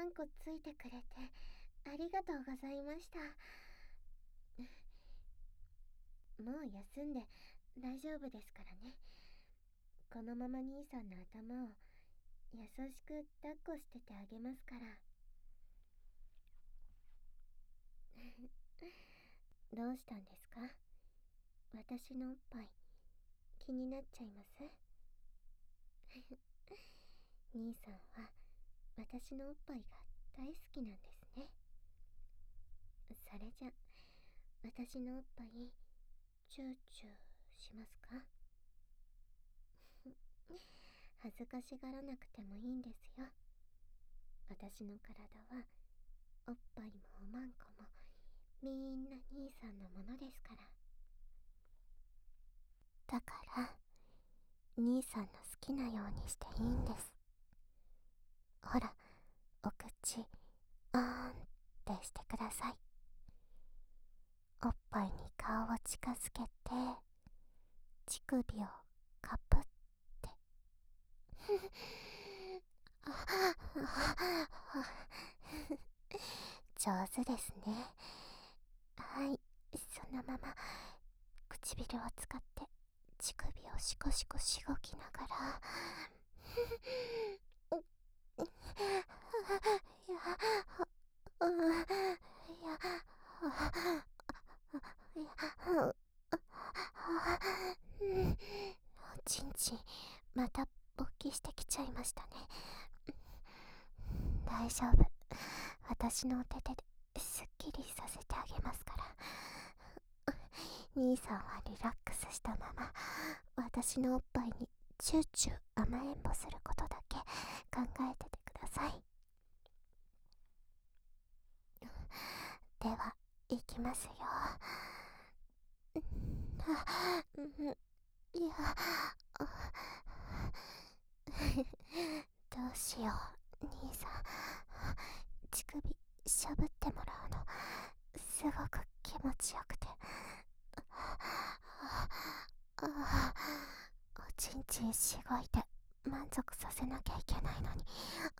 んこついてくれてありがとうございました。もう休んで大丈夫ですからね。このまま兄さんの頭を優しく抱っこしててあげますから。どうしたんですか？私のおっぱい気になっちゃいます？兄さんは私のおっぱいが大好きなんですね。それじゃ私のおっぱいチューチューしますか？恥ずかしがらなくてもいいんですよ。私の体はおっぱいもおまんこもみんな兄さんのものですから。だから兄さんの好きなようにしていいんです。ほら、お口あーんってしてください。おっぱいに顔を近づけて乳首をカプって。上手ですね。はい、そのまま唇を使って乳首をシコシコしごきながらおちんちんまた勃起してきちゃいましたね。大丈夫、私のお手手ですっきりさせてあげますから。兄さんはリラックスしたまま私のおっぱいにチューチュー甘えんぼすることだけ考えててください。では、いきますよ。いや、どうしよう、兄さん。乳首しゃぶってもらうのすごく気持ちよくて、おちんちんしごいて満足させなきゃいけないのに、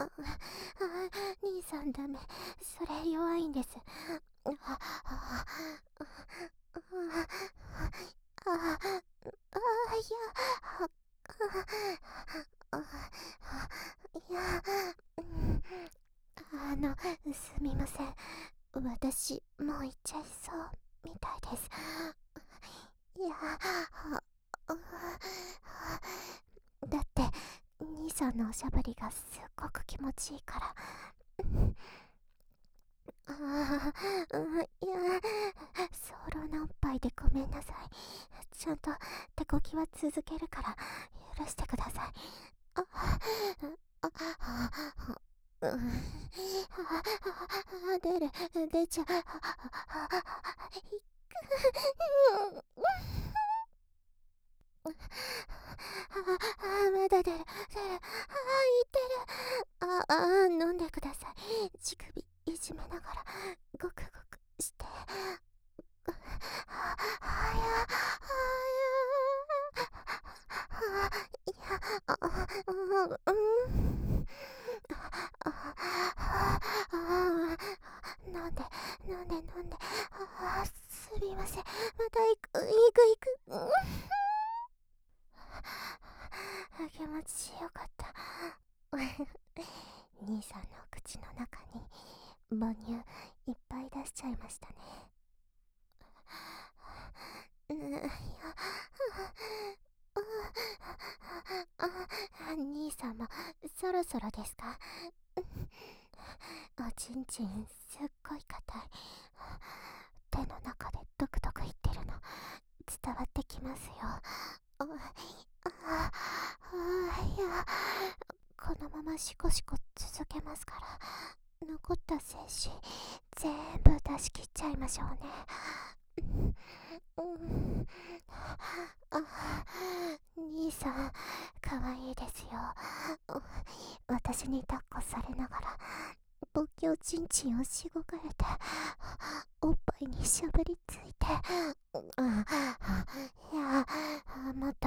兄さんダメ、それ弱いんです。いや、すみません。私、もう行っちゃいそうみたいです。いや、だって、兄さんのおしゃぶりがすっごく気持ちいいから。いや、早漏なおっぱいでごめんなさい。ちゃんと手こきは続けるから許してください。出ちゃう。まだ出る。いってる。飲んでください。乳首いじめながらゴクゴクして。飲んで。すみません。また行く。気持ちよかった。兄さんの口の中に母乳いっぱい出しちゃいましたね。兄さんもそろそろですか？おちんちんすっごい硬い。手の中でドクドクいってるの伝わってきますよ。いや、このままシコシコ続けますから、残った精子全部出し切っちゃいましょうね。兄さん、かわいいですよ。私に抱っこされながら、勃起おちんちんをしごかれて、おっぱいにしゃぶりついて、いや、もっと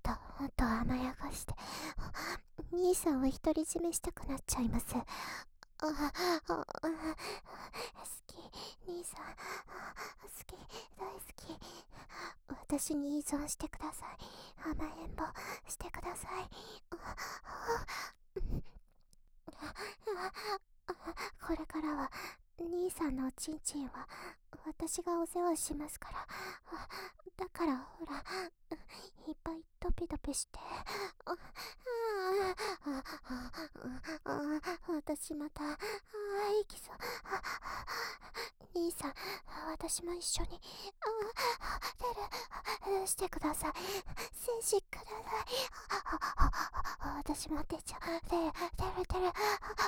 甘やかして、兄さんを独り占めしたくなっちゃいます。 好き、兄さん、好き、大好き。私に依存してください。甘えん坊してください。これからは兄さんのおちんちんは私がお世話しますから。だからほら、いっぱいドピドピして。私また息そう。兄さん、私も一緒に出るしてください。精子ください。私も出ちゃう。出る。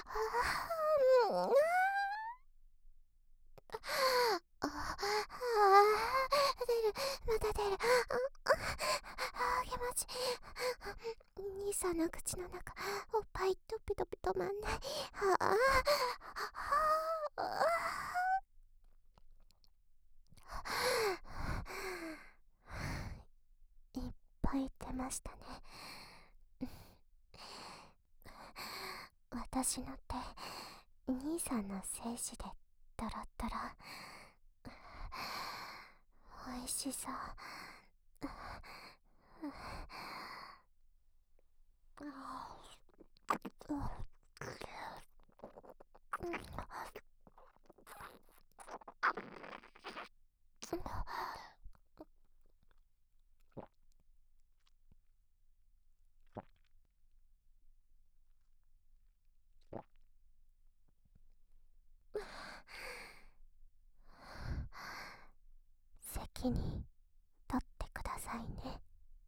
出る、また出る。気持ちいい。兄さんの口の中、おっぱいドピドピ止まんない。いっぱい出ましたね。私の手、兄さんの精子でドロッドロ。おいしそう。責任取ってくださいね。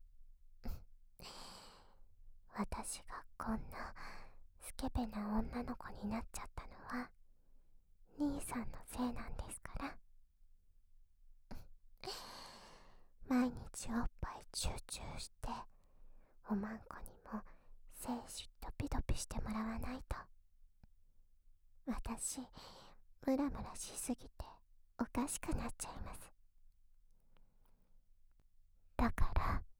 私がこんなスケベな女の子になっちゃったのは兄さんのせいなんですから。毎日おっぱいチューチューしておまんこにも精子ドピドピしてもらわないと私ムラムラしすぎておかしくなっちゃいます。だから